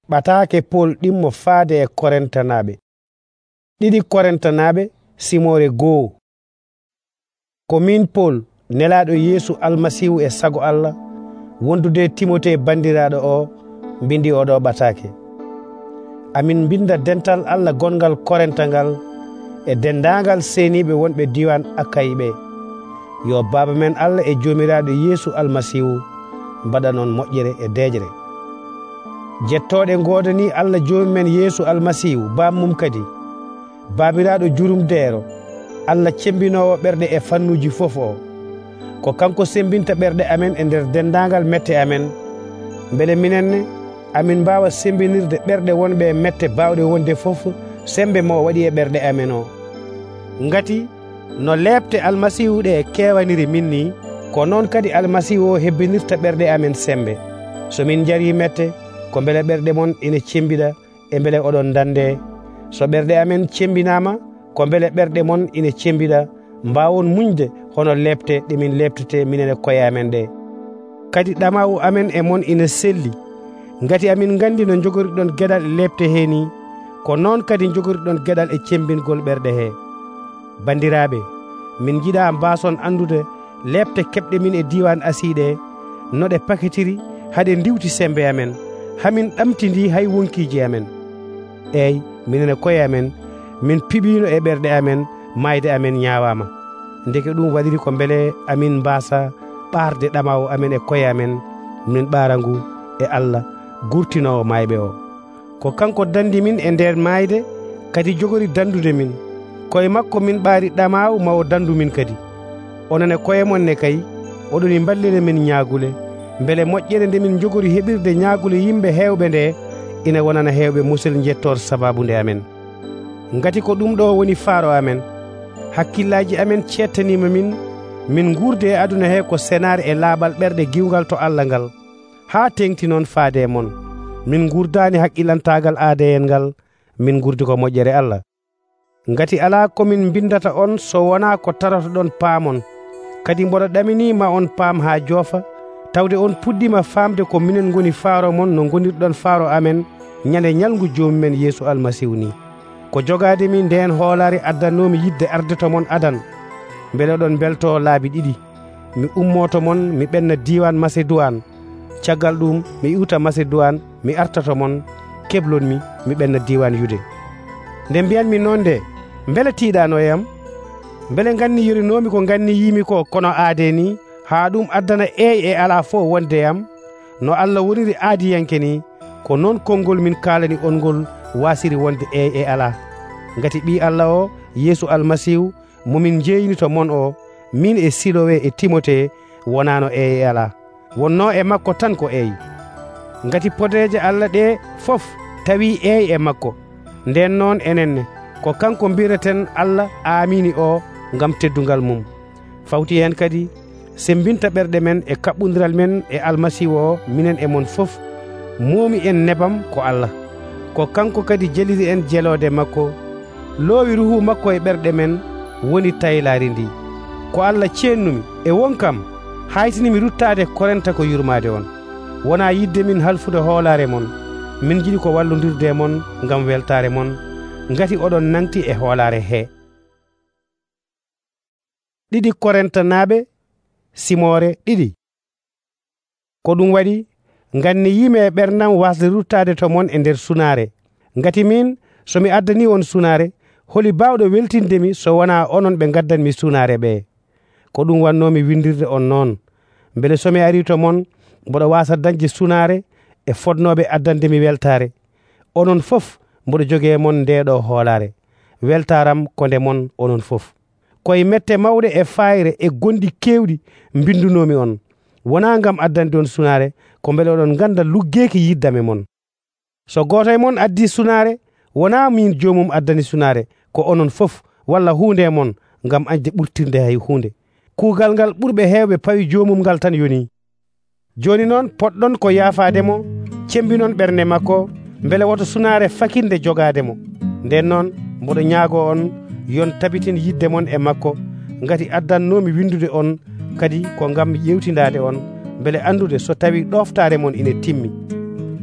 ɓataake Pol ɗimmo faade e Korentanaɓe. 2 Korentanaɓe simore 2. Ko min Pol nelaɗo Yeesu almasihu e sago Allah wondude Timote bandiraɗo o bindi oɗo ɓataake. Amin binda dental Allah gongal Korenta ngal e dendagal seniɓe wonɓe diwan Akayi ɓe. Yo Baba men Allah e jomiraɗo Yeesu almasihu mbaɗa noon moƴƴere e deejre. Jettoɗe godani Allah jomi men Yeesu almasihu bammum kadi babiraɗo jurumdeero Allah cembinowo ɓerɗe e fannuji fof o ko kanko sembinta ɓerɗe amen e nder dendagal mette amen beele minenne amin mbawa sembinirde ɓerɗe wonɓe e mette bawɗe wonde fof sembe mo waɗi e ɓerɗe amen o ngati no lebte almasihu ɗe kewaniri min ni ko noon kadi almasihu o hebbinirta ɓerɗe amen sembe so min jari mette ko beele ɓerɗe mon ina cembiɗa e beele oɗon dande so ɓerɗe amen cembinama ko beele ɓerɗe mon ina cembiɗa mbawon muñde hono lebte ɗe min lebtete minen e koye amen ɗe kadi ɗamawu amen e mon ina selli ngati amin gandi no jogoriɗon gueɗal e lebte he ni ko noon kadi jogoriɗon gueɗal e cembingol ɓerɗe he. Bandiraɓe min jiiɗa mbason andude lebte keɓɗe min e diwan asiɗe noɗe paketiri haɗe diwti sembe amen hamin ɗamtidi hay wonkiji amen eyyi minen e koye amen min piɓino e ɓerɗe amen mayde amen ñawama ndeke ɗum waɗiri ko beele amin mbasa ɓarde ɗamawo amen e koye amen min ɓarangu e Allah gurtinowo mayɓe o ko kanko dandi min e nder mayde kadi jogori dandude min koye makko min ɓaari ɗamawu mawo dandu min kadi onon e koye mon ne kay oɗoni ballene min ñagule beele moƴƴere nde min jogori heɓirde ñagule yimɓe hewɓe nde ina wonana hewɓe musel jettor sababude amen ngati ko ɗum ɗo woni faaro amen hakkillaji amen cettanima min gurde e aduna he ko senare e laaɓal ɓerɗe giwgal to Allah ngal ha tengti noon faade mon min gurdani haqqilantagal aadayen ngal min gurdi ko moƴƴere Allah ngati ala komin bindata on so wona ko tarata ɗon paamon kadi mboɗo ɗamini ma on paam ha joofa tawde on puɗɗima famde ko minen goni faaro mon no gonirɗon faaro amen ñande ñalngu joomumen Yeesu almasihu ni ko jogade min nden hoolare addannomi yidde arde to mon adan beele oɗon belto laabi ɗiɗi mi ummoto mon mi ɓenna diwan Macédoine caggal ɗum mi iwta Macédoine mi artato mon keblonmi mi ɓenna diwan Yude nde mbiyanmi noon nde beele tiiɗano yam beele ganni yorinomi ko ganni yimi ko kono aade ni ha ɗum addana e ala fo wonde yam no Allah woniri aadiyanke ni ko noon konngol min kalani on ngol wasiri wonde e ala ngati ɓi Allah o Yeesu almasihu momin jeyni to mon o min e Silowe e Timote wonano e ala wonno e makko tan ko eyi ngati podeje Allah ɗe fof tawi e makko nden noon enenne ko kanko mbireten Allah amini o ngam teddungal mum fawti hen kadi sembinta ɓerɗe men e kaɓɓodiral men e almasihu o minen e mon fof momi en nebam ko Allah ko kanko kadi jeliri en jelode makko loowi ruhu makko e ɓerɗe men woni taylari ndi ko Allah cennumi e wonkam haytinimi ruttade Korenta ko yurmade on wona yidde min halfude hoolare mon min jiɗi ko wallodirde mon ngam weltare mon ngati oɗon nanti e hoolare he. 2 Korentanaɓe simore 2. ko ɗum waɗi ganni yime e ɓernam wasde ruttade to mon e nder sunare ngati min somi addani on sunare holi bawɗo weltindemi so wona onon ɓe gaddanmi sunare ɓe ko ɗum wannomi windirde on noon beele somi ari to mon mboɗo wasa dañde sunare e fodnoɓe addandemi weltare onon fof mboɗo jogue mon ndeɗo hoolare weltaram ko nde mon onon fof koye mette mawɗe e fayre e gondi kewɗi bindunomi on wona gam addande on sunare ko beele oɗon ganda luggeki yiddame mon so goto e mon addi sunare wona min jomum addani sunare ko onon fof walla hunde mon gam añde ɓurtirde hay hunde kuugal ngal ɓurɓe hewɓe pawi jomum ngal tan yoni joni noon poɗɗon ko yaafademo cembinon ɓernde makko beele woto sunare fakinde jogademo nden noon mboɗo ñaago on yon tabitin yidde mon e makko ngati addannomi windude on kadi ko ngam yewtindade on beele andude so tawi ɗoftare mon ina timmi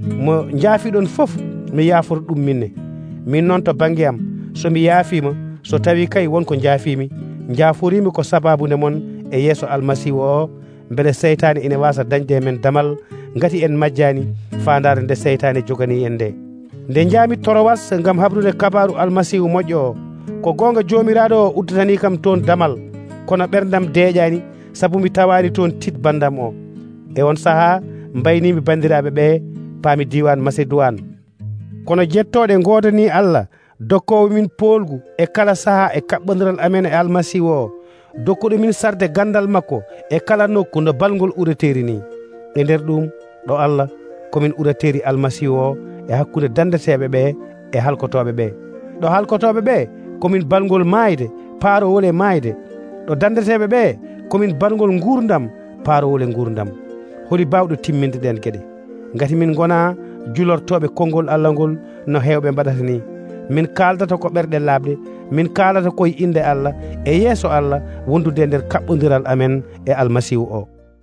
mo jaafiɗon fof mi yaaforo ɗum minne min noon to bange am so mi yaafima so tawi kay wonko jaafimi jaaforimi ko sababude mon e yeeso almasihu o beele seytane ina wasa dañde men damal ngati en majjani fandare nde seytane jogani en nde jaami Torowas ngam habrude kabaru almasihu moƴƴo o ko gonga jomiraɗo o uddatani kam toon damal kono ɓerdam deeƴani sabu mi tawani toon tit bandam o e on saaha mbaynimi bandiraɓe ɓe paami diwan Macédoine kono jettoɗe godani Allah dokkowo min polgu e kala saaha e kaɓɓodiral amen e almasihu o dokkuɗo min sarde gandal makko e kala nokku no balgol ureteri ni e nder ɗum ɗo Allah komin ureteri almasihu o e hakkude dandeteɓe ɓe e halkotoɓe ɓe ɗo halkotoɓe ɓe komin balgol mayde paarowol e mayde ɗo dandeteɓe ɓe komin balgol gurdam paarowol e gurdam holi bawɗo timminde ɗen gueɗe gati min gona julortoɓe konngol Allah ngol no hewɓe mbaɗata ni min kaldata ko ɓerɗe labɗe min kalata koye inde Allah e yeeso Allah wondude nder kaɓɓodiral amen e almasihu o.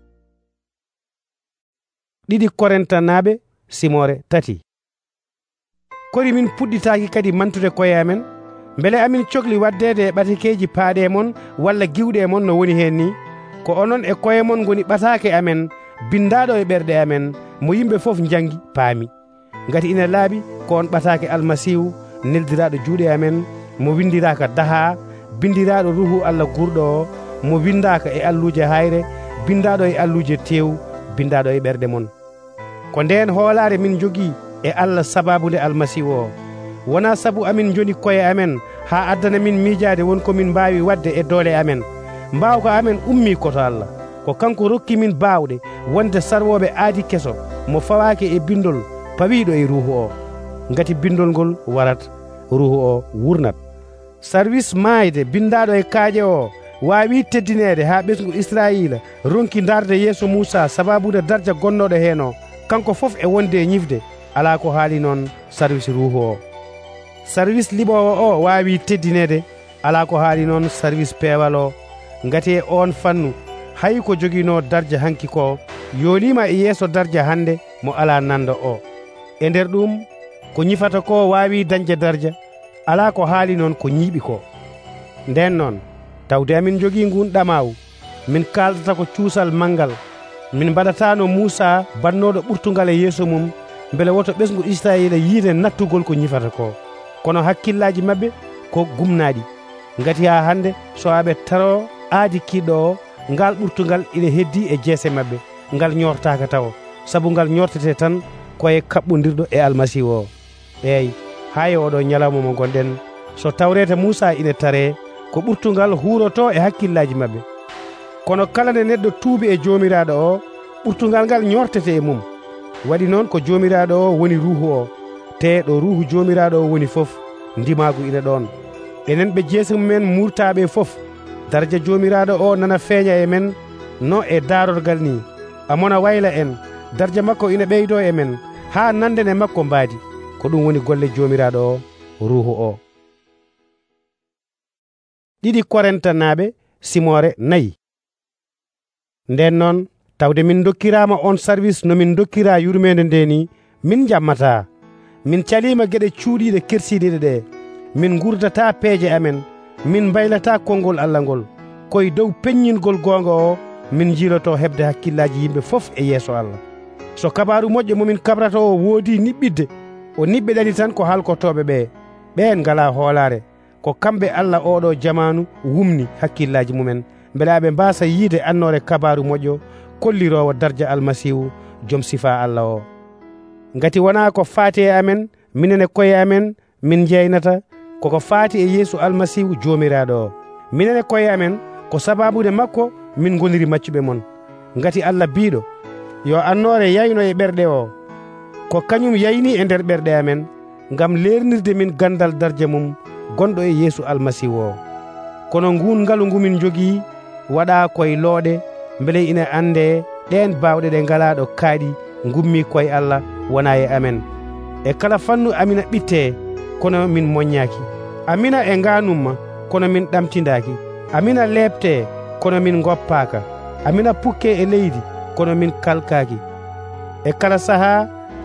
ɗiɗi Korintanaɓe simore 3 kori min puɗɗitaki kadi mantude koye amen beele amin cohli waddede e ɓatikeji paaɗe mon walla giwɗe e mon no woni hen ni ko onon e koye mon goni ɓatake amen bindaɗo e ɓerɗe amen mo yimɓe foof jangi paami ngati ina laaɓi ko on ɓatake almasihu neldiraɗo juuɗe amen mo windiraka daha bindiraɗo ruhu Allah gurɗo o mo windaka e alluje hayre bindaɗo e alluje tew bindaɗo e ɓerɗe mon ko nden hoolare min jogui e Allah sababude almasihu o wona sabu amin joni koye amen ha addana min miijade wonko min mbawi wadde e doole amen mbawka amen ummi koto Allah ko kanko rokki min bawɗe wonde sarwoɓe aadi keso mo fawake e bindol pawiɗo e ruhu o ngati bindol ngol warat ruhu o wurnat service mayde bindaɗo e kaaƴe o wawi teddinede ha ɓesgu Israila ronki darde yeeso Moussa sababude darja gonnoɗo hen o kanko foof e wonde e ñifde ala ko haali noon service ruhu o service liɓowo o wawi teddinede ala ko haali noon service peewal o ngati e on fannu hay ko joguino darja hanki ko yolima e yeeso darja hande mo ala nando o e nder ɗum ko ñifata ko wawi dañde darja ala ko haali noon ko ñiiɓi ko nden noon tawde amin jogui ngun ɗamawu min kaldata ko cuusal manggal min mbaɗatano Moussa bannoɗo ɓurtugal e yeeso mum beele woto ɓesgu Israila yiide nattugol ko ñifata ko kono hakkillaji mabɓe ko gumnaɗi ngati ha hande so aɓe taro aadi kiɗɗo o ngal ɓurtugal ina heddi e jeese mabɓe ngal ñortaka taw sabu ngal ñortete tan koye kaɓɓodirɗo e almasihu o eyyi hay oɗo ñalawma mo gonɗen so tawrete Moussa ina tare ko ɓurtugal huroto e hakkillaji mabɓe kono kala nde neɗɗo tuubi e jomiraɗo o ɓurtugal ngal ñortete e mum waɗi noon ko jomiraɗo o woni ruhu o te ɗo ruhu jomiraɗo o woni foof ndimagu ina ɗon enen ɓe jeese mumen murtaɓe foof darja jomiraɗo o nana feeña e men no e darorgal ni amona wayla en darja makko ina ɓeydo e men ha nanden e makko mbaadi ko ɗum woni golle jomiraɗo o ruhu o. ɗiɗi Korintanaɓe simore 4 nden noon tawde min dokkirama on service no min dokkira yurmede nde ni min jammata min calima gueɗe cuuɗiɗe kersiɗiɗe ɗe min gurdata peeje amen min baylata konngol Allah ngol koye dow peññingol gonga o min jiiloto hebde hakkillaji yimɓe foof e yeeso Allah so kabaru moƴƴo momin kabrata o woodi niɓɓidde o niɓɓe ɗani tan ko halkotoɓe ɓe ɓen ngala hoolare ko kamɓe Allah oɗo jamanu wumni hakkillaji mumen beele aɓe mbasa yiide annore kabaru moƴƴo kollirowo darja almasihu joom sifa Allah o ngati wona ko faati e amen minen e koye amen min jeynata koko faati e yeesu almasihu jomiraɗo o minen e koye amen ko sababude makko min goniri maccuɓe mon ngati Allah biɗo yo annore yayno e ɓerɗe o ko kañum yayni e nder ɓerɗe amen ngam lernirde min gandal darja mum gonɗo e yeesu almasihu o kono ngun ngalu ngumin jogii waɗa koye looɗe beele ina ande ɗen bawɗe ɗe ngalaɗo kaaɗi gummi koye Allah wona e amen e kala fannu amina ɓitte kono min moññaki amina e nganumma kono min ɗamtindaki amina leɓte kono min goppaka amina pukke e leydi kono min kalkaki e kala saaha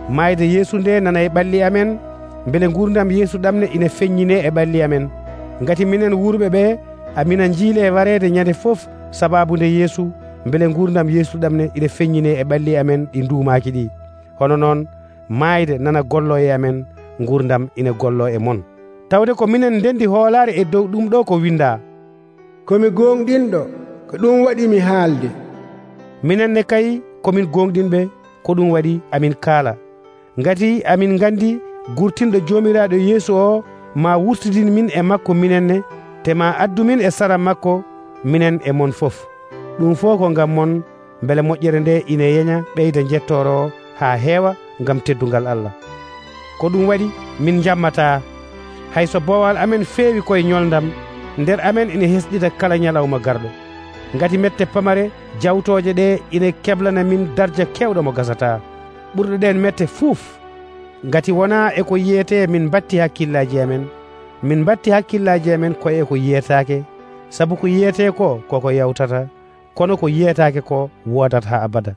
mayde Yeesu nde nana e ɓalli amen beele gurdam Yeesu ɗamne ina feññine e ɓalli amen ngati minen wurɓe ɓe amina jiile e warede ñande fof sababude Yeesu beele gurdam Yeesu ɗamne ina feññine e ɓalli amen ɗi duumaki ɗi hono noon mayde nana gollo e amen gurdam ina gollo e mon tawde ko minen ndendi hoolare e dow ɗum ɗo ko winda komi gonɗinɗo ko ɗum waɗi mi haalde minen ne kay komin gonɗinɓe ko ɗum waɗi amin kaala ngati amin gandi gurtinɗo jomiraɗo Yeesu o ma wurtidin min e makko minenne te ma addu min e sara makko minen e mon fof ɗum fof ko ngam mon beele moƴƴere nde ina yeña ɓeyda jettoro ha heewa ngam teddugal Allah ko ɗum waɗi min jammata hayso bowal amen feewi koye ñoldam nder amen ina hesɗita kala ñalawma garɗo ngati mette pamare jawtoje ɗe ina keblana min darja kewɗo mo gasata ɓurɗo ɗen mette fuuf ngati wona eko yiyete min batti hakkillaji amen min batti hakkillaji amen ko eko yiyetake sabu ko yiyete ko koko yawtata kono ko yiyetake ko wodat ha abada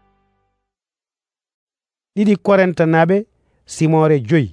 ɗiɗi Korenta naɓe simore 5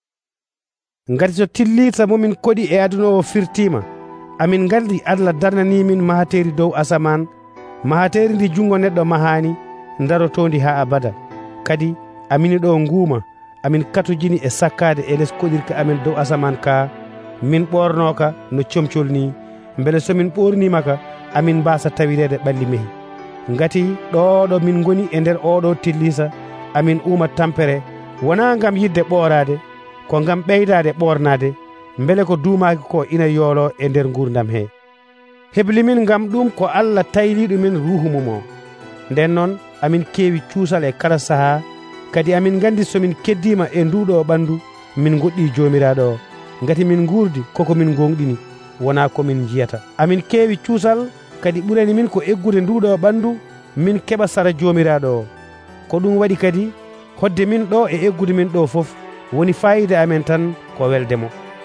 ngati so tillita momin koɗi e aduna o firtima amin galdi Allah darnani min mahateri dow asaman mahateri ndi jungo neɗɗo mahani darotondi ha abada kadi amini ɗo nguuma amin katojini e sakkade e les koɗirka amen dow asaman ka min ɓornoka no comcol ni beele somin ɓornimaka amin mbasa tawirede ɓalli mehi ngati ɗoɗo min goni e nder oɗo tillisa amin uuma tampere wona ngam yidde ɓorade ko ngam ɓeydade ɓornade beele ko duumaki ko ina yoolo e nder gurdam he hebli min ngam ɗum ko Allah tayliɗo min ruhu mum o nden noon amin keewi cuusal e kala saaha kadi amin gandi somin keddima e nduɗo ɓandu min goɗɗi jomiraɗo o ngati min gurdi koko min gonɗini wona komin jiyata amin keewi cuusal kadi ɓurani min ko eggude nduɗo ɓandu min keɓa sara jomiraɗo o ko ɗum waɗi kadi hodde min ɗo e eggude min ɗo fof woni fayida amen tan ko weldemo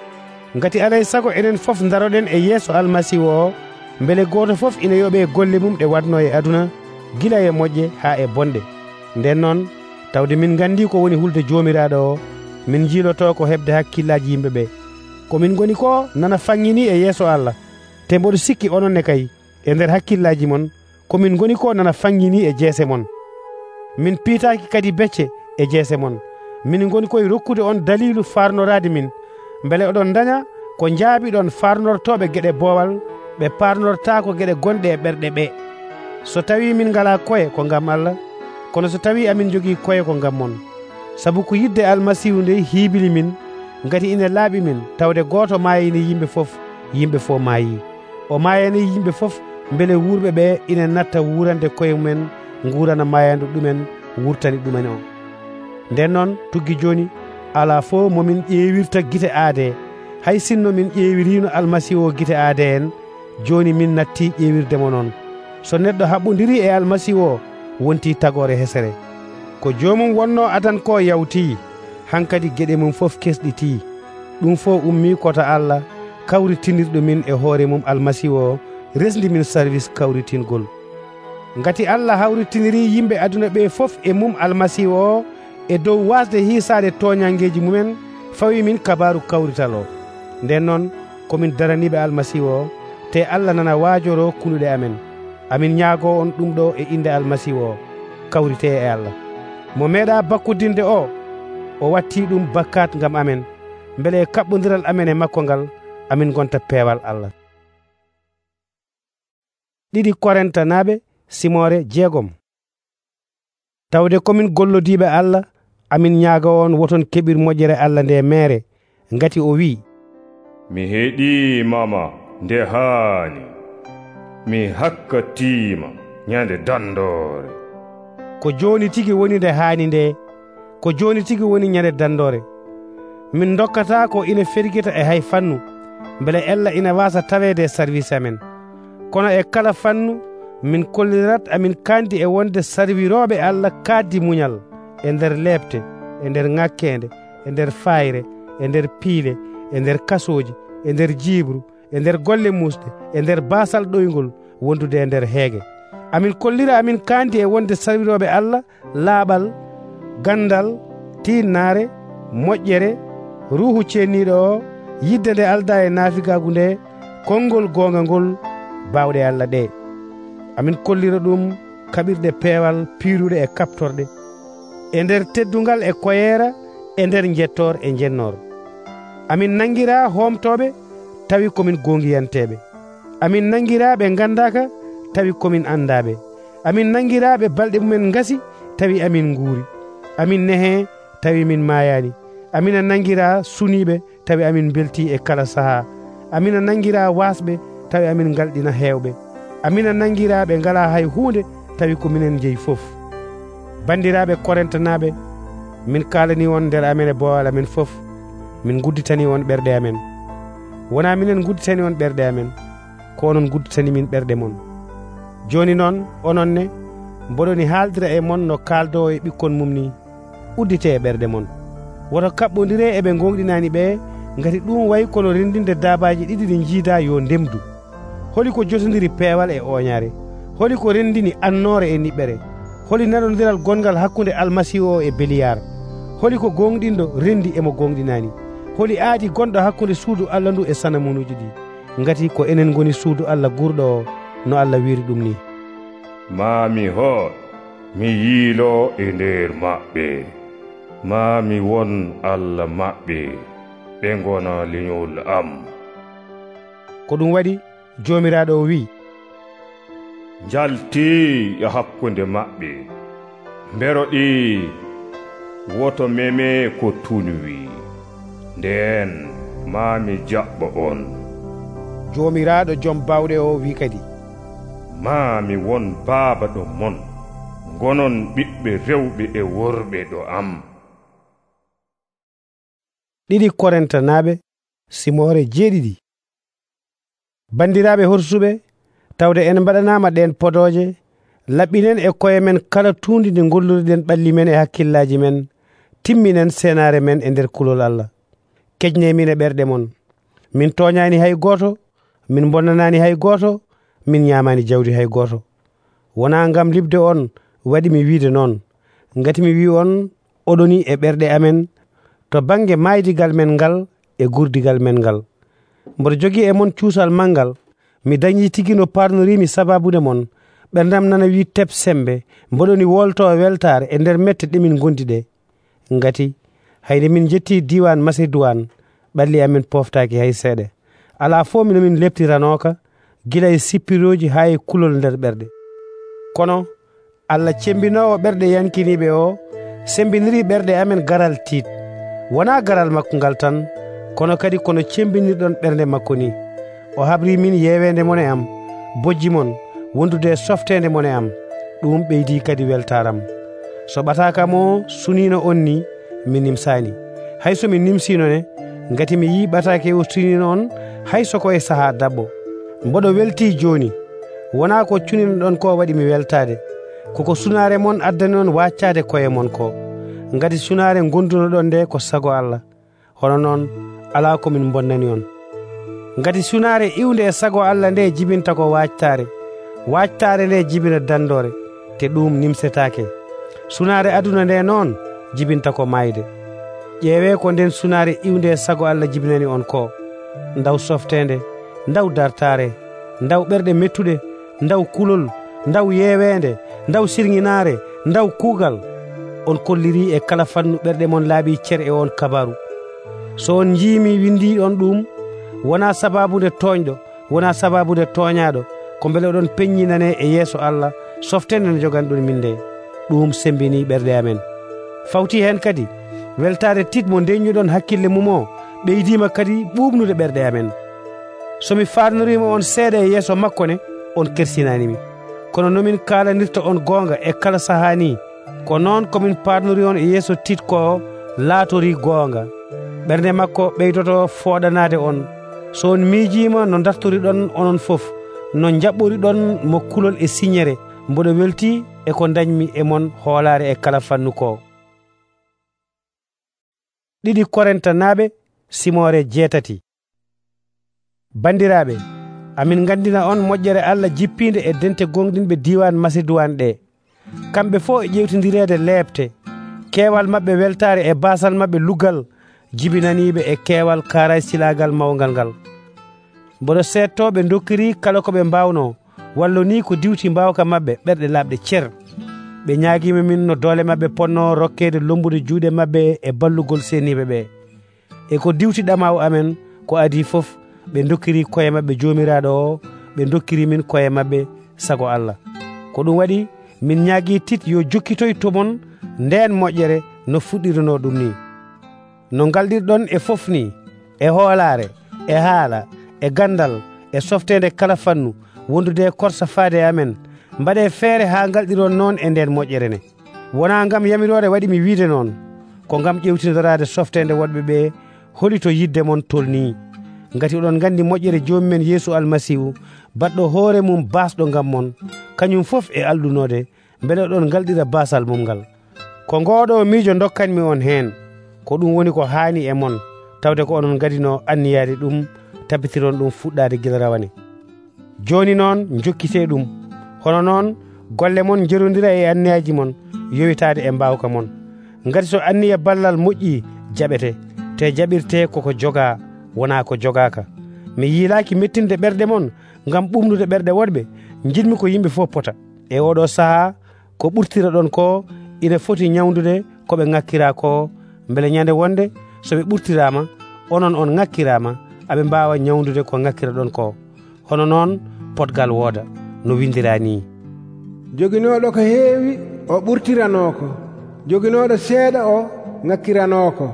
ngati alay sago enen fof daroɗen e yeeso almasihu o beele goto fof ina yoɓe golle mum ɗe wadno e aduna gila e moƴƴe ha e bonde nden noon tawde min gandi ko woni hulde jomiraɗo o min jiiloto ko hebde hakkillaji yimɓeɓe komin goni ko nana fanngini e yeeso Allah te mboɗo sikki ononne kay e nder hakkillaji mon komin goni ko nana fanngini e jeese mon min piitaki kadi becce e jeese mon min goni koye rokkude on dalilu farnorade min beele oɗon daña ko jaabiɗon farnortoɓe gueɗe boowal ɓe parnortako gueɗe gonɗe e ɓerɗe ɓe so tawi min ngala koye ko ngam Allah kono so tawi amin jogui koye ko ngam mon sabu ko yidde almasihu nde hiibili min ngati ina laaɓi min tawde goto mayini yimɓe fof maayi o mayani yimɓe fof beele wurɓe ɓe ina natta wurande koye mumen gurana mayandu ɗumen wurtani ɗumen o nden noon tuggi joni ala fo momin ƴeewirta guite aade hay sinno min ƴeewirino almasihu o guite aade en joni min natti ƴeewirdemo noon so neɗɗo haɓɓodiri e almasihu o wonti tagore hesere ko jomum wonno adan ko yawti hankadi gueɗe mum fof kesɗiti ɗum fo ummi kota Allah kawritinirɗo min e hoore mum almasihu o resdi min service kawritingol ngati Allah hawritiniri yimɓe aduna ɓe fof e mum almasihu o e dow wasde hisade toñangeji mumen fawi min kabaru kawrital o nden noon komin daraniɓe almasihu o te Allah nana waajoro kuluɗe amen amin ñaago on ɗum ɗo e inde almasihu o kawrite e Allah mo meeɗa bakkudinde o watti ɗum bakkat ngam amen beele kaɓɓodiral amen e makko ngal amin gonta peewal Allah ɗiɗi Korenta naɓe simore 6 tawde komin gollodiɓe Allah amin ñaaga on woton keɓir moƴƴere Allah nde mere ngati o wi mi heeɗimama nde haani mi hakkatima ñande dandore ko joni tigi woni nde haani nde ko joni tigi woni ñande dandore min dokkata ko ina ferguita e hay fannu beele ella ina wasa tawede e service amen kono e kala fannu min kollirat amin kandi e wonde sarwiroɓe Allah kaddi muñal e nder lebte e nder ŋakkede e nder fayre e nder piile e nder kasoji e nder jibru e nder golle musde e nder basal ɗoygol wondude e nder heege amin kollira amin kandi e wonde sarwiroɓe Allah laaɓal gandal tinnare moƴƴere ruhu cenniɗo o yidde nde alda e naafigagu nde konngol gonga ngol bawɗe Allah ɗe amin kollira ɗum kaɓirɗe peewal piiruɗe e kaptorɗe e nder teddungal e koyera e nder jettor e jennor amin nangira homtoɓe tawi komin gongiyanteɓe amin nangira ɓe gandaka tawi komin andaɓe amin nangira ɓe balɗe mumen gasi tawi amin nguuri amin nehe tawi min mayani amina nangira suniɓe tawi amin belti e kala saaha amina nangira wasɓe tawi amin galɗina hewɓe amina nangira ɓe ngala hay hunde tawi ko minen jeeyi fof bandiraɓe korentanaɓe min kalani on nder amen e bowal amen fof min gudditani on ɓerɗe amen wona minen gudditani on ɓerɗe amen ko onon gudditani min ɓerɗe mon joni noon ononne mboɗoni haaldira e mon no kaldo e ɓikkon mum ni uddite e ɓerɗe mon woto kaɓɓodire eɓe gonɗinani ɓe ngati ɗum wayi kono rendinde dabaji ɗiɗi ɗi jiida yo ndemdu holi ko jotodiri peewal e oñare holi ko rendini annore e niɓɓere holi naɗodiral gongal hakkude almasihu o e beliyar holi ko gonɗinɗo rendi emo gonɗinani holi aadi gonɗo hakkude suudu Allah ndu e sanamunuji ɗi ngati ko enen goni suudu Allah gurɗo o no Allah wiri ɗum ni mami hoot mi yiilo e nder maɓɓe mami won Allah maɓɓe ɓe gona leñol am ko ɗum waɗi jomiraɗo o wi jalti e hakkunde maɓɓe mberoɗi woto meme ko tunwi nden mami jaɓɓa on jomiraɗo joom bawɗe o wi kadi mami won baaba ɗo mon gonon ɓiɓɓe rewɓe e worɓe ɗo am ɗiɗi korentanaɓe simore jeeɗiɗi bandiraɓe horsuɓe tawde en mbaɗanama ɗen podoje laɓɓinen e koye men kala tundi ndi golloriɗen ɓalli men e hakkillaji men timminen senare men e nder kulol Allah kejne min e ɓerɗe mon min toñani hay goto min bonnanani hay goto min ñamani jawdi hay goto wona ngam libde on waɗi mi wiide noon ngati mi wi on oɗoni e ɓerɗe amen to bange maydigal men ngal e gurdigal men ngal mboɗo jogui e mon cuusal mangal mi dañi tigi no parnorimi sababude mon ɓerdam nana wi teb sembe mboɗoni wolto weltare e nder mette ɗemin gondi ɗe ngati hayde min jetti diwan Macédoine ɓalli amen poftaki hay seeɗa ala fo minomin leptiranoka gila e sippiroji ha e kulol nder ɓerɗe kono Allah cembinowo ɓerɗe yankiniɓe o sembiniri ɓerɗe amen garal tiit wona garal makko ngal tan kono kadi kono cembinirɗon ɓernde makko ni o habri min yewende mon e am bojji mon wondude softede mon e am ɗum ɓeydi kadi weltaram so ɓatakam o sunino on ni mi nimsani hayso mi nimsino ne ngati mi yi ɓatake o sunino on hayso ko e saaha dabbo mboɗo welti joni wona ko cunino ɗon ko waɗi mi weltade koko sunare mon addani on waccade koye mon ko ngati sunare gonduno ɗon nde ko sago Allah hono noon ala komin bonnani on ngati sunare iwde e sago Allah nde jibinta ko wacctare nde jibina dandore te ɗum nimsetake sunare aduna nde noon jibinta ko mayde ƴeewe ko nden sunare iwde e sago Allah jibinani on ko ndaw softende ndaw dartare ndaw ɓerɗe mettuɗe ndaw kulol ndaw yewende ndaw sirginare ndaw kuugal on kolliri e kala fannu ɓerɗe mon laaɓi cer e on kabaru so on jiimi windiɗon ɗum wona sababude toñɗo wona sababude toñaɗo ko beele oɗon peññinane e yeeso Allah softende no joganɗon min nde ɗum sembini ɓerɗe amen fawti hen kadi weltare tit mo deññuɗon hakkille mum o ɓeydima kadi ɓuɓnude ɓerɗe amen somi farnorima on seeɗa e yeeso makko ne on kersinanimi kono nomin kalanirta on gonga e kala sahani ko noon komin parnori on e yeeso tit ko laatori gonga ɓernde makko ɓeydoto fooɗanade on so on miijima no dartoriɗon onon fof no jaɓɓoriɗon mo kulol e signere mboɗo welti e ko dañmi e mon hoolare e kala fannu ko ɗiɗi korentanaɓe simore jeetati bandiraɓe amin gandina on moƴƴere Allah jippinde e dente gonɗinɓe diwan Macédoine ɗe kamɓe fo e ƴewtidirede lebte keewal maɓɓe weltare e basal maɓɓe lugal jibinaniɓe e keewal karay silagal mawgal ngal. Mboɗo settoɓe dokkiri kala ko ɓe mbawno wallo ni ko diwti mbawka maɓɓe ɓerɗe labɗe cer. Ɓe ñaguima min no doole maɓɓe ponno rokkede lombude juuɗe maɓɓe e ballugol seniɓe ɓe. E ko diwti ɗamaw amen ko adi fof ɓe dokkiri koye maɓɓe jomiraɗo o, ɓe dokkiri min koye maɓɓe sago Allah. Ko ɗum waɗi min ñaagui tit yo jokkitoy to mon nden moƴƴere no fuɗɗirino ɗum ni. No galɗirɗon e fof ni, e hoolare, e haala, e gandal, e softede kala fannu wondude korsa faade amen, mbaɗe feere ha galɗiron noon e nden moƴƴere ne. Wona gam yamirore waɗi mi wiide noon, ko gam ƴewtidorade softede wonɓe ɓe holi to yidde mon tolni. Ngati oɗon gandi moƴƴere joomi men Yeesu almasihu baɗɗo hoore mum basɗo gam mon, kañum fof e aldunode beele oɗon galɗira basal mum ngal. Ko ngoɗo miijo dokkanmi on hen, ko ɗum woni ko haani e mon, tawde ko onon gadino anniyade ɗum tabitiron ɗum fuɗɗade gila rawane. Joni noon jokkite ɗum, hono noon golle mon jerodira e anniyaji mon yowitade e mbawka mon. Ngati so anniya ballal moƴƴi jaɓete, te jaɓirte koko joga wona ko jogaka. Mi yiilaki mettinde ɓerɗe mon gam ɓumnude ɓerɗe woɗɓe, jinmi ko yimɓe fof pota. E oɗo saaha ko ɓurtira ɗon ko ina foti ñawdude koɓe ŋakkira ko, beele ñande wonde soɓe ɓurtirama onon on ŋakkirama aɓe mbawa ñawdude ko ŋakkira ɗon ko. Hono noon potgal wooda no windira ni: joginoɗo ko heewi o ɓurtiranoko, joginoɗo seeɗa o ŋakkiranoko.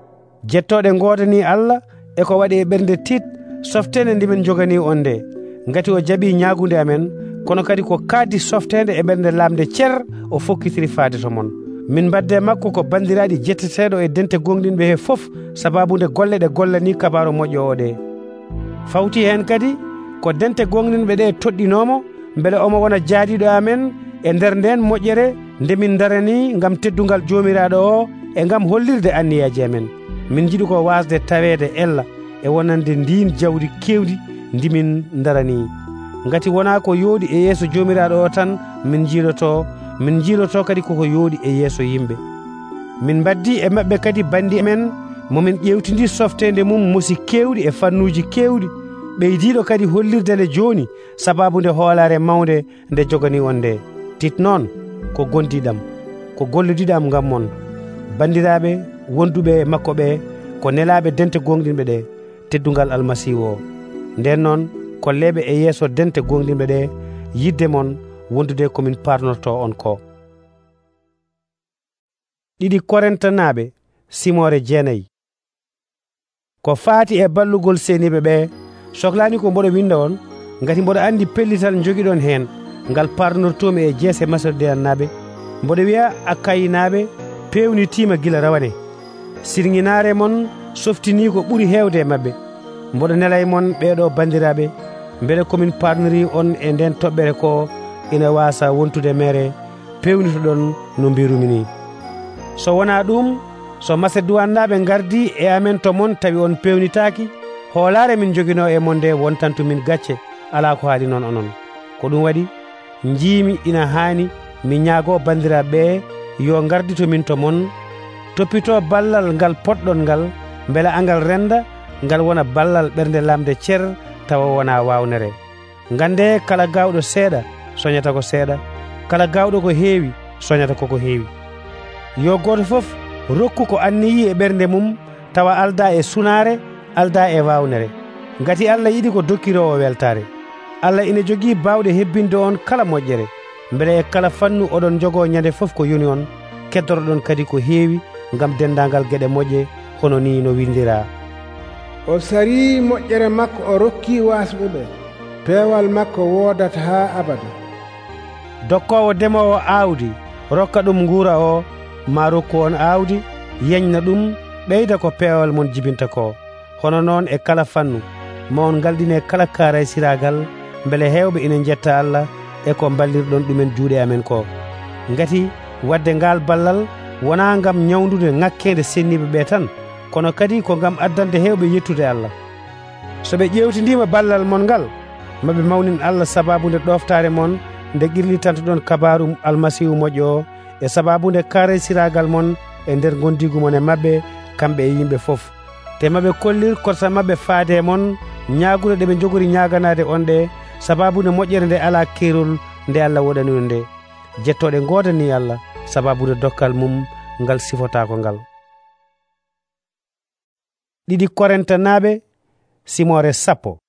jettoɗe godani Allah e ko waɗi e ɓernde tit softede ndimin jogani on nde, ngati o jaaɓi ñaagude amen, kono kadi ko kaddi softede e ɓernde lamde cer o fokkitiri faade to mon. Min badde makko ko bandiraɗi jetteteɗo e dente gonɗinɓe he fof sababude golle ɗe gollani kabaru moƴƴo o ɗe. Fawti hen kadi ko dente gonɗinɓe ɗe toɗɗinomo beele omo wona jaadiɗo amen e nder nden moƴƴere nde min darani gam teddugal jomiraɗo o e gam hollirde anniyaji amen. Min jiiɗi ko wasde tawede ella e wonande ndin jawdi kewdi ndimin darani. Ngati wona ko yooɗi e yeeso jomiraɗo o tan min jiiloto kadi koko yooɗi e yeeso yimɓe. Min baddi e maɓɓe kadi bandi men momin ƴewtidi softede mum musi kewɗi e fannuji kewɗi, ɓeydiɗo kadi hollirde nde joni sababude hoolare mawde nde jogani on nde. Tit noon ko gondiɗam, ko golludiɗam gam mon, bandiraɓe wonduɓe makko ɓe, ko nelaɓe dente gonɗinɓe ɗe, teddugal almasihu o. Nden noon kolleɓe e yeeso dente gonɗinɓe ɗe, yidde mon wondude komin parnorto on ko. 2 Korintanaɓe simore 9. Ko faati e ballugol seniɓe ɓe, sohlani ko mboɗo winda on, ngati mboɗo andi pellital jogiɗon hen ngal parnortomi e jeese Macédoine-naɓe. Mboɗo wiya Akayinaɓe pewnitima gila rawane. Sirŋinare mon softini ko ɓuri hewde mabɓe. Mboɗo nela e mon ɓeɗo bandiraɓe, beele komin parnori on e nden toɓɓere ko ina wasa wontude mere pewnitoɗon no mbirumi ni. So wona ɗum, so Macédoine-naɓe gardi e amen to mon tawi on pewnitaki, hoolare min jogino e mon nde wontantu min gacce ala ko haali noon onon. Ko ɗum waɗi jiimi ina haani mi ñaago bandiraɓe yo gardito min to mon, toppito ballal ngal poɗɗon ngal, beela angal renda ngal wona ballal ɓernde lamde cer tawa wona wawnere. Gande kala gawɗo seeɗa soñata ko seeɗa, kala gawɗo ko heewi soñata koko heewi. Yo goto fof rokku ko anniyi e ɓernde mum, tawa alda e sunare, alda e wawnere. Ngati Allah yiɗi ko dokkirowo weltare. Allah ina jogii bawɗe hebbinde on kala moƴƴere, beele e kala fannu oɗon jogo ñande fof ko yoni on, keddoroɗon kadi ko heewi gam dendagal gueɗe moƴƴe hono ni no windira: o sari moƴƴere makko o rokki wasɓe ɓe, peewal makko wodata ha abada. Dokkowo demowo awdi rokka ɗum nguura o, ma rokku on awdi yeñna ɗum ɓeyda ko peewal mon jibinta ko. Hono noon e kala fannu ma on galɗine kala kaaray siragal, beele hewɓe ina jetta Allah e ko ballirɗon ɗumen juuɗe amen ko. Ngati wadde ngal ballal wona gam ñawdude ŋakkede senniɓe ɓe tan, kono kadi ko gam addande hewɓe yettude Allah. So ɓe ƴewtidima ballal mon ngal, maɓe mawnin Allah sababude ɗoftare mon nde qirlitantoɗon kabaru almasihu moƴƴo o e sababude karesiragal mon e nder gondigu mon e mabbe kambe e yimbe fof te mabbe kollir korsa mabbe faade mon ñaagude de be jogori ñaaganade onde sababude moƴƴere nde ala kerol nde Allah wodani nde jettode godani Allah sababude dokkal mum ngal sifota ko ngal. Ɗiɗi Korintanaɓe simore 10.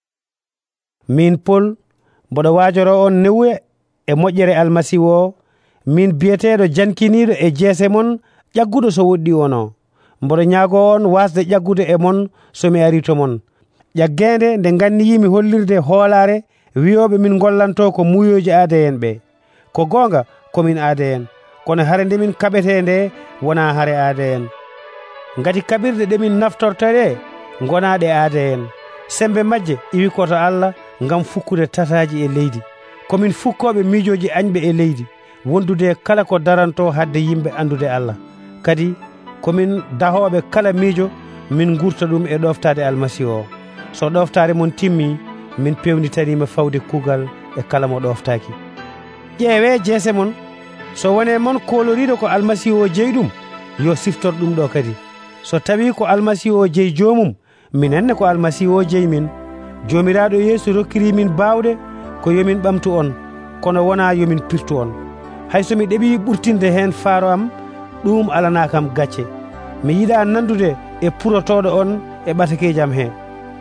Min Pol mboɗo wajoro on newuye e moƴƴere almasihu o min biyeteɗo jankiniɗo e jeese mon ƴagguɗo so woɗɗi ono mboɗo ñaago on wasde ƴaggude e mon somi ari to mon ƴaggende nde ganniyimi hollirde hoolare wiyoɓe min gollanto ko muyoji ADN ɓe ko gonga komin ADN kono hare nde min kaɓete nde wona hare ADN ngati kaɓirɗe ɗe min naftortade gonaɗe ADN sembe majje iwi koto Allah ngam fukkude tataji e leydi komin fukkoɓe miijoji añɓe e leydi wondude kala ko daranto hadde yimɓe andude Allah kadi komin dahoɓe kala miijo min gurta ɗum e ɗoftade almasihu o so ɗoftare mon timmi min pewnitanima fawde kugal e kala mo ɗoftaki ƴeewe jeese mon so wone mon koloriɗo ko almasihu o jeeyi ɗum yo siftor ɗum ɗo kadi so tawi ko almasihu o jeeyi jomum minenne ko almasihu o jeeyi min jomiraɗo Yeesu rokkiri min bawde ko yomin ɓamtu on kono wona yomin pirtu on hayso mi ɗeɓi ɓurtinde hen faaro am ɗum alana kam gacce mi yiɗa nandude e purotoɗo on e ɓatakejam he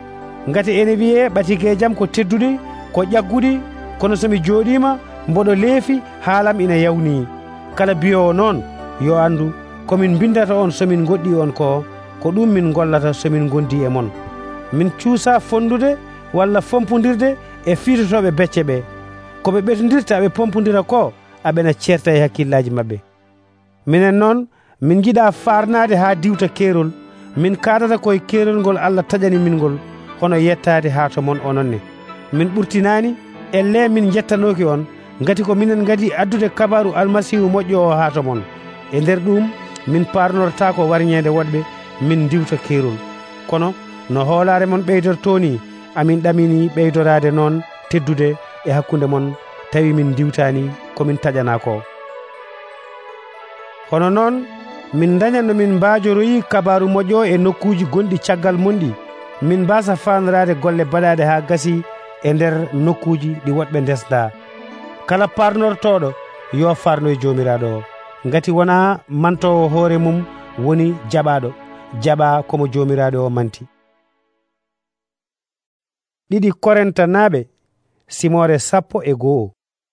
ngati ene wiye ɓatikejam ko teddude ko ƴaggude kono somi joɗima mboɗo leefi haalam ina yawni kala biyowo noon yo andu komin bindata on somin goɗɗi on ko ɗum min gollata somin gondi e mon min cuusa fondude walla fompodirde e fiitotoɓe becce ɓe koɓe ɓetodirta ɓe pompodira ko aɓena certa e hakkillaji mabɓe minen noon min jiiɗa farnade ha diwta keerol min kadata koye keerol ngol Allah taƴani min ngol hono yettade ha to mon ononne min ɓurtinani elle min jettanoki on ngati ko minen gadi addude kabaru almasihu moƴƴo o ha to mon e nder ɗum min parnorta ko warñede woɗɓe min diwta keerol kono no hoolare mon ɓeydortoni amin ɗamini ɓeydorade noon teddude e hakkunde mon tawi min diwtani komin taƴana ko hono noon min dañanno min mbajoroyi kabaru moƴƴo e nokkuji gonɗi caggal monɗi min mbasa fanrade golle baɗade ha gasi e nder nokkuji ɗi woɗɓe ndesda kala parnortoɗo yo farno e jomiraɗo o ngati wona mantowo hoore mum woni jaɓaɗo jaɓa komo jomiraɗo o manti. Ɗiɗi Korintanaɓe simore 11.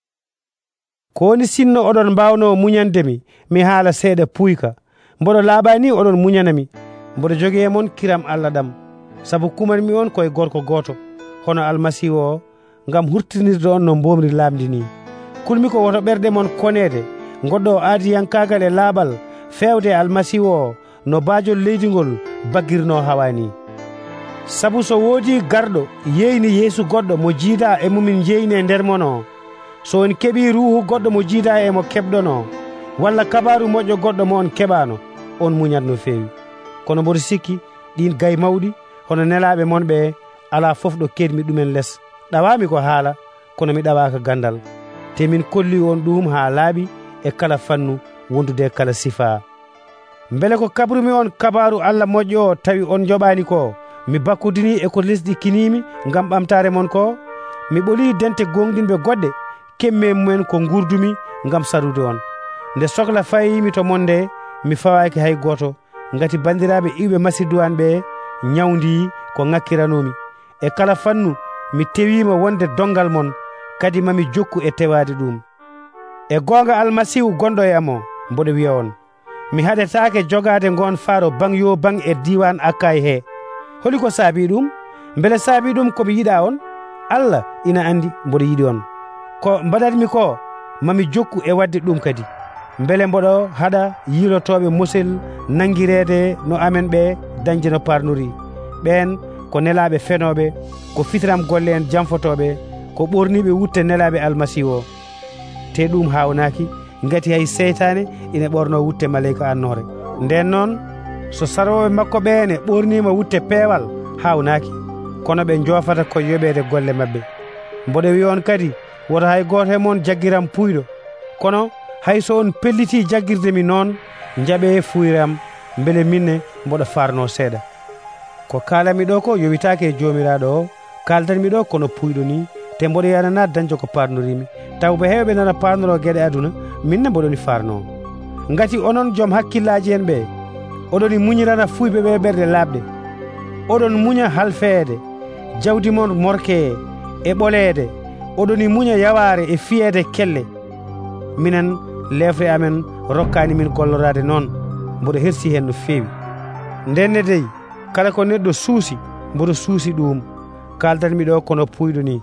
ko woni sinno oɗon mbawno muñandemi mi haala seeɗa puyka mboɗo laaɓani oɗon muñanami mboɗo jogui e mon kiram Allah ɗam saabu kumanmi on koye gorko goto hono almasihu o ngam hurtinirde on no mbomri lamdi ni kulmi ko woto ɓerɗe mon konede goɗɗo aadiyankagal e laaɓal fewde almasihu o no baajol leydingol baggirno hawani sabu so woodi garɗo yeyni yeesu goɗɗo mo jiida e mumin jeyni e nder mon o so on keɓi ruuhu goɗɗo mo jiida e mo keɓɗono walla kabaru moƴƴo goɗɗo mo on keɓano on muñat no feewi kono mboɗo sikki ɗin gay mawɗi hono nelaɓe mon ɓe ala fof ɗo kedmi ɗumen less ɗawami ko haala kono mi ɗawaka gandal te min kolli on ɗum ha laaɓi e kala fannu wondude kala sifa beele ko kabrumi on kabaru Allah moƴƴo o tawi on joɓani ko mi bakkudini e ko lesɗi kinimi ngam ɓamtare mon ko mi ɓoli dente gonɗinɓe goɗɗe kemme mumen ko gurdumi ngam sarude on nde sohla fayimi to mon nde mi fawaki hay goto ngati bandiraɓe iwɓe Masidouane ɓe ñawdi ko ŋakkiranomi e kala fannu mi tewima wonde dongal mon kadi mami jokku e tewade ɗum e gonga almasihu gonɗo e amo mboɗo wiya on mi haɗetake jogade gon faaro bang yo bang e diwan Akay he holi ko saabi ɗum beele saabi ɗum komi yiɗa on Allah ina andi mboɗo yiɗi on ko mbaɗatmi ko mami jokku e wadde ɗum kadi beele mboɗo haɗa yilotoɓe mosel nangirede no amen ɓe dañde no parnori ɓen ko nelaɓe fenoɓe ko fitiram golle en jamfotoɓe ko ɓorniɓe wutte nelaɓe almasihu o te ɗum hawnaki ngati hay seytane ina ɓorno wutte maleyka annore nden noon so saroɓe makko ɓene ɓornima wutte peewal hawnaki kono ɓe jofata ko yoɓede golle mabɓe mboɗo wi on kadi woto hay goto e mon jaggiram puyɗo kono hayso on pelliti jaggirde mi noon jaɓe fuyiram mbele minne mboɗo farno seeɗa ko kalami ɗo ko yowitaake jomiraɗo o kaldanmi ɗo kono puyɗo ni te mboɗo yanana dañjo ko parnorimi tawɓe hewɓe nana parnoro gueɗe aduna minne mboɗoni farno ngati onon joom hakkillaji en ɓe oɗoni muñirana fuyɓe ɓe ɓerɗe laaɓɗe oɗon muña halfeede jawdi mon morkee e ɓoleede oɗoni muña yaware e fiyeede kelle minen lefre amen rokkani min gollorade noon mboɗo hersi hen no feewi ndenne dey kala ko neɗɗo suusi mboɗo suusi ɗum kaldanmi ɗo kono puyɗo ni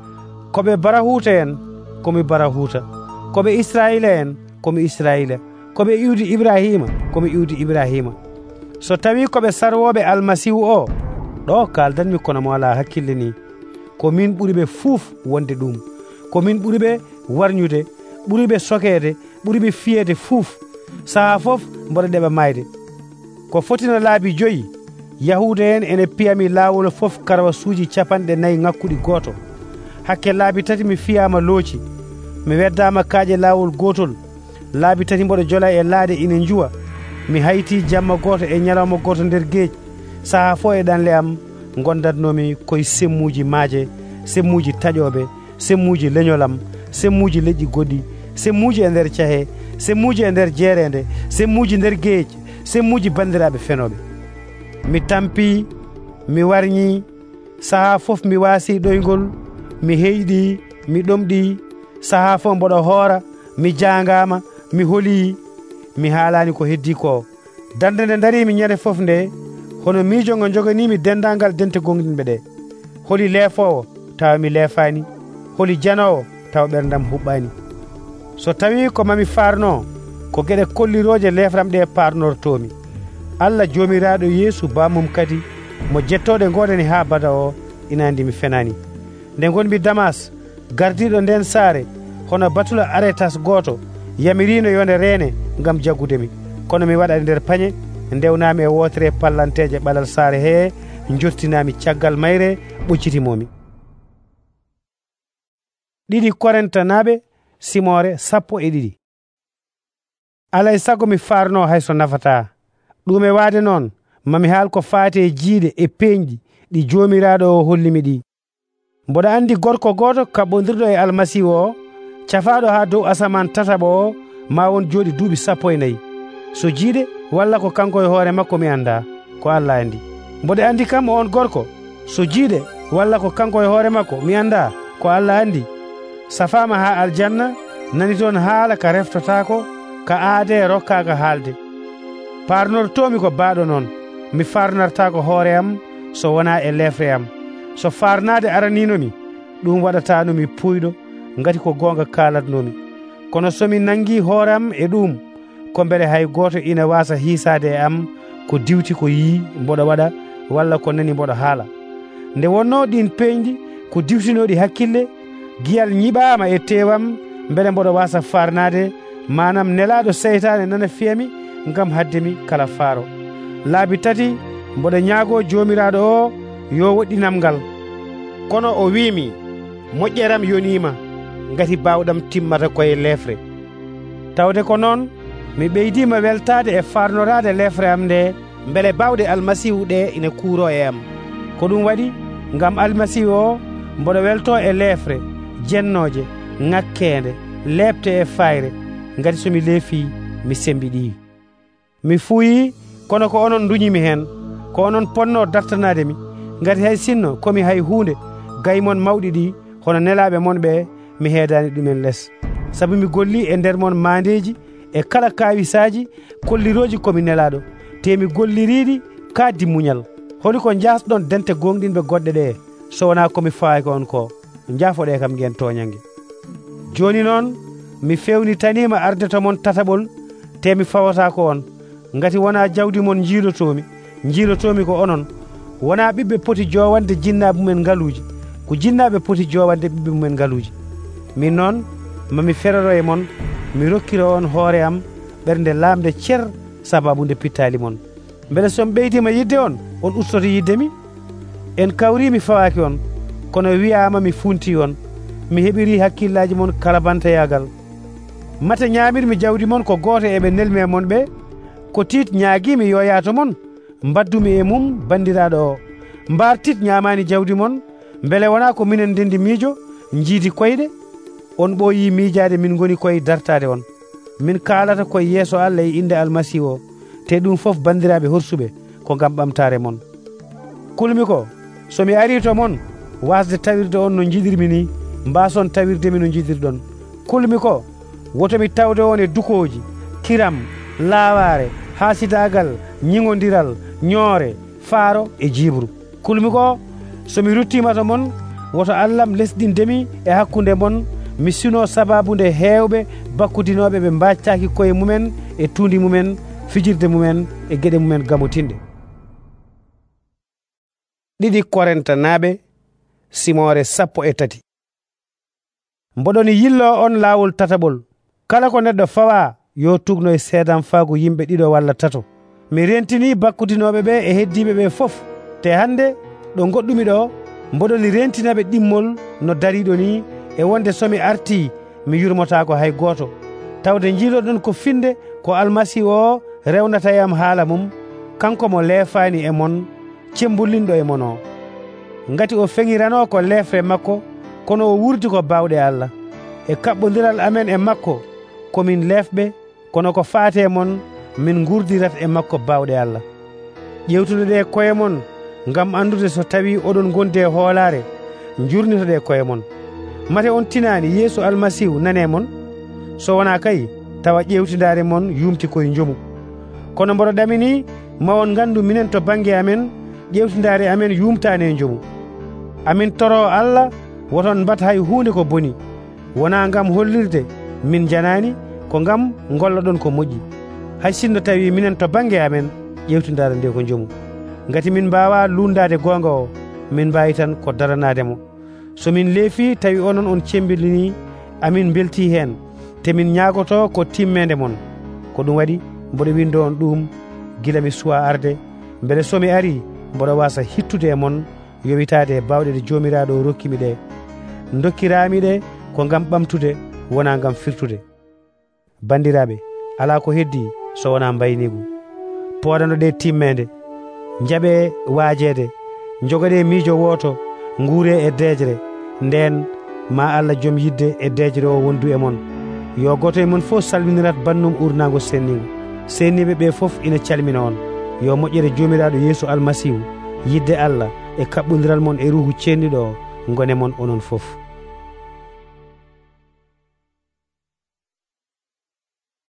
koɓe barahuta en komi barahuta koɓe israila en komi israila koɓe iwdi ibrahima komi iwdi ibrahima so tawi koɓe sarwoɓe almasihu o ɗo kaldanmi kono mo ala hakkille ni ko min ɓuriɓe fuuf wonde ɗum ko min ɓuriɓe warñude ɓuriɓe sokede ɓuriɓe fiyede fuuf saha fof mboɗo ɗeɓa mayde ko fotina laabi 5 yahuda en ene piyami laawol fof karawa suuji 4 ngakkuɗi goto hakke laabi 3 mi fiyama looci mi weddama kaaƴe laawol gotol laabi 3 mboɗo jola e laade ina juwa mi hayti jamma goto e ñalawma goto nder gueej saha fo e ɗanle am gondatnomi koye semmuji maaje semmuji taƴoɓe semmuji leñolam semmuji leƴƴi goɗɗi semmuji e nder cahe semmuji e nder jeerede semmuji nder gueej semmuji bandiraɓe fenoɓe mi tampi mi warñi saha fof mi waasi ɗoygol mi heyɗi mi ɗomɗi saha fof mboɗo hoora mi jangama mi holi mi haalani ko heddi ko dande nde darimi ñande fof nde hono miijo ngo joganimi dendangal dente gonɗinɓe ɗe holi leefowo tawa mi leefani holi janowo tawa ɓerdam huɓɓani so tawi ko mami farno ko gueɗe kolliroje lefram ɗe parnortomi allah jomiraɗo yeesu bamum kadi mo jettoɗe godani ha bada o ina andi mi fenani nde gonmi damas gardiɗo nden saare hono batula aretas goto yamirino yonde rene gam jaggudemi kono mi waɗa nder pañe ndewnami e wotere pallanteje ɓalal saare he jottinami caggal mayre ɓoccitimomi 2 Korinta naɓe simore 12 alay sago mi farno hayso nafata ɗum e waade noon mami haal ko faate e jiiɗe e peñɗi ɗi jomiraɗo o hollimi ɗi mboɗo andi gorko goto kaɓɓodirɗo e almasihu o cafaɗo ha dow asaman tataɓo o ma won jooɗi duuɓi 14 so jiiɗe walla ko kanko e hoore makko mi anda ko Allah andi mboɗo andi kam on gorko so jiiɗe walla ko kanko e hoore makko mi anda ko Allah andi safama ha aljanna nani toon haala ka reftotako ka aade rokkaka haalde parnortomi ko baaɗo noon mi farnartako hoore am so wona e lefre am so farnade araninomi ɗum waɗatanomi puyɗo ngati ko gonga kalatnomi kono somi nangi hoore am e ɗum ko beele hay goto ina wasa hiisade e am ko diwti ko yii mboɗo waɗa walla ko nani mboɗo haala nde wonno ɗin peñɗi ko diwtinoɗi hakkille giyal ñiɓama e tewam beele mboɗo wasa farnade manam nelaɗo seytane nana fiyami ngam haddemi kala faaro laabi 3 mboɗo ñaago jomiraɗo o yo woɗɗinam ngal kono o wimi moƴƴeram yonima ngati bawɗam timmata koye lefre tawde ko noon mi ɓeydima weltade e farnorade lefre am nde beele bawɗe almasihu ɗe ina kuuro e am ko ɗum waɗi ngam almasihu o mboɗo welto e lefre jennoje ŋakkede lebte e fayre ngati somi leefi mi sembiɗi mi fuuyi kono ko onon duñimi hen ko onon ponno dartanademi ngati hay sinno komi hay hunde gaymon mawɗi ɗi hono nelaɓe mon ɓe mi heedani ɗumen less saabu mi golli e nder mon mandeji e kala kawisaji kolliroji komi nelaɗo te mi golliriɗi kaddi muñal holi ko jasɗon dente gonɗinɓe goɗɗe ɗe so wona komi fawaki on ko jaafoɗe kam gen toñangue joni noon mi fewnitanima arde to mon tataɓol te mi fawata ko on ngati wona jawdi mon jiilotomi ko onon wona ɓiɓɓe poti jowande jinnaɓe mumen ngaluji ko jinnaɓe poti jowande ɓiɓɓe mumen ngaluji min noon mami feroro e mon mi rokkiro on hoore am ɓernde lamde cer sababu nde pittali mon beele somi ɓeydima yidde on ustoto yiddemi en kawri mi fawaki on kono wiyama mi funti on mi heɓiri hakkillaji mon kala bantayagal mata ñaamirmi jawdi mon ko gooto eɓe nelmi e mon ɓe ko tiit ñaagimi yo yaato mon mbaddumi e mum bandiraaɗo o mbar tiit ñaamani jawdi mon mbele wona ko minen ndendi miijo jiidi koyɗe on ɓooyi miijaade min goni koye dartade on min kaalata koye yeeso Allah e inde almasihu o te ɗum fof bandiraaɓe horsuɓe ko ngam ɓamtare mon kulmi ko somi ari to mon wasde tawirde on no jiɗirmi ni mbason tawirdemi no jiɗirɗon kulmi ko wotomi tawde on e dukoji kiram laaware haasidagal ñiŋodiral ñoore faaro e jibru kulmi ko somi ruttima to mon woto allam lesɗindemi e hakkunde mon mi sino sababude heewɓe bakkudinoɓe ɓe mbaccaki koye mumen e tundi mumen fijirde mumen e gueɗe mumen gamotinɗe ɗiɗi Korenta naaɓe simore 13 mboɗoni yillo on laawol tataɓol kala ko neɗɗo fawa yo tugno e seedam faago yimɓe ɗiɗo walla tato mi rentini bakkudinoɓe ɓe e heddiɓe ɓe fof te hande ɗo goɗɗumi ɗo mboɗoni rentinaɓe ɗimmol no dariɗo ni e wonde somi arti mi yurmotako hay goto tawde jiiloɗon ko finde ko almasihu o rewnata yam haala mum kanko mo leefani e mon cembullinɗo e mon o ngati o feŋirano ko leefre makko kono o wurdi ko bawɗe Allah e kaɓɓodiral amen e makko komin leefɓe kono ko faate mon min gurdirat e makko bawɗe Allah ƴewtude ɗe koye mon ngam andude so tawi oɗon gondi e hoolare jurnitoɗe koye mon mate on tinani Yeesu almasihu nane mon so wona kay tawa ƴewtidare mon yumti koye jomu kono mboɗo ɗamini ma on gandu minen to banggue amen ƴewtidare amen yumtani e jomu amin toro Allah woton mbat hay hunde ko boni wona ngam hollirde min janani ko ngam gollaɗon ko moƴƴi hay sinno tawi minen to banggue amen ƴewtidare nde ko jomu ngati min mbawa lundade gonga o min mbawi tan ko daranademo somin leefi tawi onon on cembillini amin belti hen te min ñagoto ko timmede mon ko ɗum waɗi mboɗo windo on ɗum gila mi suwa arde beele somi ari mboɗo wasa hittude e mon yowitade e bawɗe ɗe jomiraɗo o rokkimi ɗe dokkirami ɗe ko ngam ɓamtude wona ngam firtude bandiraɓe ala ko heddi so wona mbaynigu poɗano ɗe timmede jaɓe waajede jogoɗe miijo woto nguure e deejre nden ma Allah joom yidde e deejre o wondu e mon yo goto e mon fof salminirat bannum urnago sennigo senniɓe ɓe fof ina calmina on yo moƴƴere jomiraɗo Yeesu almasihu yidde Allah e kaɓɓodiral mon e ruhu cenniɗo o gone mon onon fof